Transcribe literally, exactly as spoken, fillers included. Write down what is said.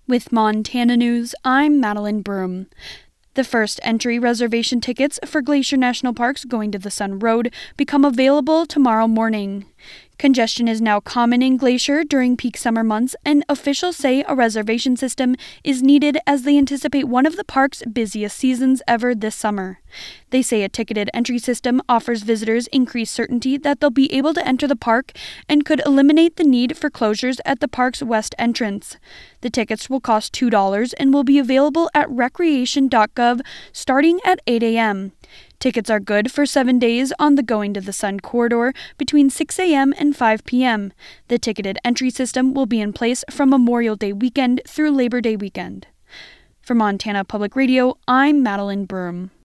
With Montana News, I'm Madeline Broom. The first entry reservation tickets for Glacier National Park's Going to the Sun Road become available tomorrow morning. Congestion is now common in Glacier during peak summer months, and officials say a reservation system is needed as they anticipate one of the park's busiest seasons ever this summer. They say a ticketed entry system offers visitors increased certainty that they'll be able to enter the park and could eliminate the need for closures at the park's west entrance. The tickets will cost two dollars and will be available at recreation dot gov starting at eight a.m. Tickets are good for seven days on the Going to the Sun corridor between six a.m. and five p.m. The ticketed entry system will be in place from Memorial Day weekend through Labor Day weekend. For Montana Public Radio, I'm Madeline Broom.